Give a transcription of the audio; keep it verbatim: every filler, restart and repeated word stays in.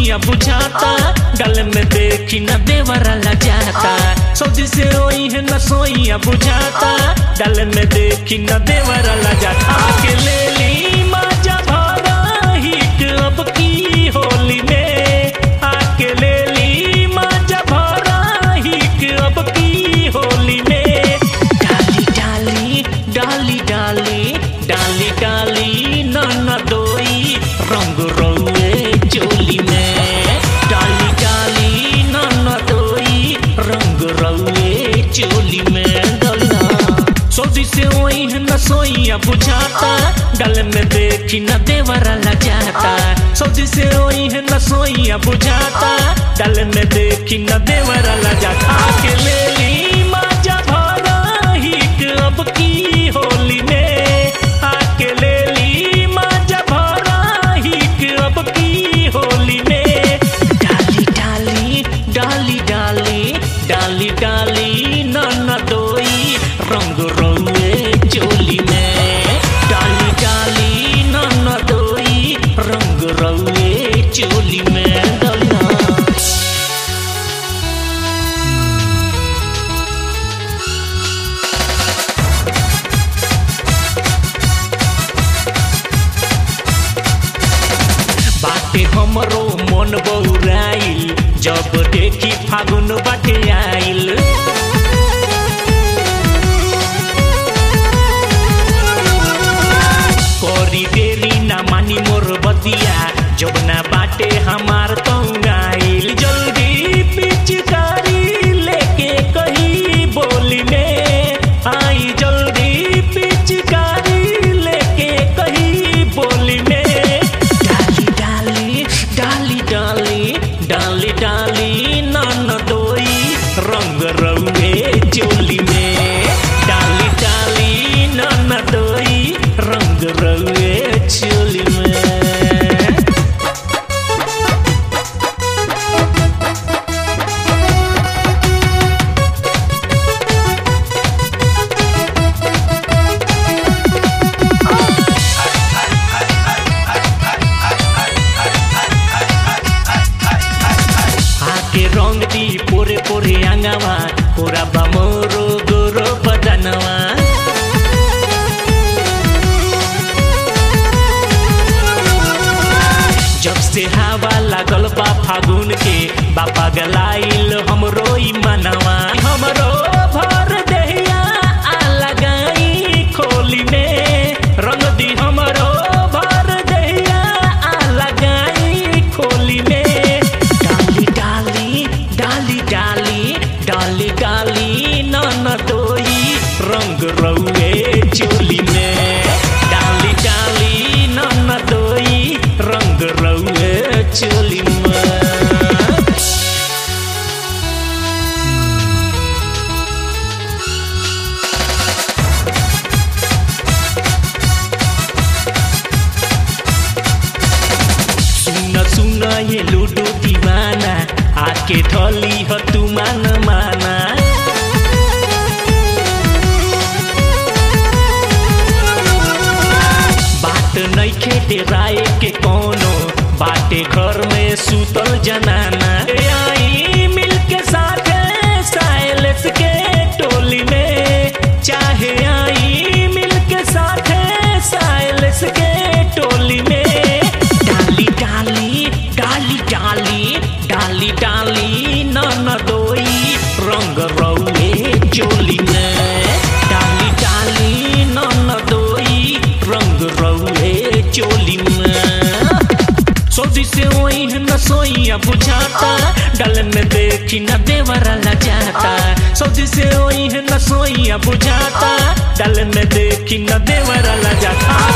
सोइया बुझाता, गल में देखी न देवरा लजाता। सऊदी से ओई है न सोइया बुझाता, गल में देखी न देवरा लजाता। आके ले ली माजा भरा हिट अब की होली में, आके ले ली माजा भरा हिट अब की होली में। डाली डाली डाली डाली डाली डाली नन्ना दोई रंग रौए चोली में, डाली डाली नन्ना दोई रंग रौए चोली में डलना। सऊदी से ओई है न सोइया बुझाता, गल में देखी न देवरा लजाता। सऊदी से ओई है न सोइया बुझाता, गल में देखी न देवरा लजाता। आके ले ली माजा भरा हिट अब की होली में, आके ले ली माजा भरा हिट अब की होली में। डाली डाली डाली डाली डाली डाली नन्ना दोई रंग रौए चोली में, डाली डाली नन्ना दोई रंग रौए चोली में डलना। बाटे हमरो मन बौराइल, जब देखी फागुन बाटे आइल। करी देरी ना मानी मोर बतिया, जब ना बाटे हमार तंगाइल। जल्दी पिचकारी लेके कही बोली में आई, जल्दी पिचकारी लेके कही बोली में। डाली डाली डाली डाली डाली डाली नन्ना दोई रंग रौए चोली में, डाली डाली नन्ना दोई रंग रौए चोली में। आके रंग दी पोरे पोरे आंगवा, पूरा बमोरो गोरो बदनवा। जब से हवा लागल बा फागुन के, बापा गलाइल हमरो ई मनवा। हमरो भर देहिया आ लगाई खोली में, रंग दी हमरो भर देहिया आ लगाई खोली में। डाली डाली डाली डाली डाली डाली नन्ना दोई रंग रौए चोली में, डाली डाली नन्ना दोई रंग रौए चोली में। सुन सुन ये लूडो दीवाना, आके ढली हो तू मान माना। बात नइखे डेराए के कोनो, बाटे घर में सुतल जनाना। आई मिल के साथे साइलेंस के टोली में, चाहे आई मिल के साथे साइलेंस के टोली में। डाली डाली डाली डाली डाली डाली नन्ना दोई रंग रौए चोली में, डाली डाली नन्ना दोई रंग रौए चोली में। सऊदी से ओई है न सोइया बुझाता, गल में देखी न देवरा लजाता। सऊदी से ओई है न सोइया बुझाता, गल में देखी न देवरा लजाता।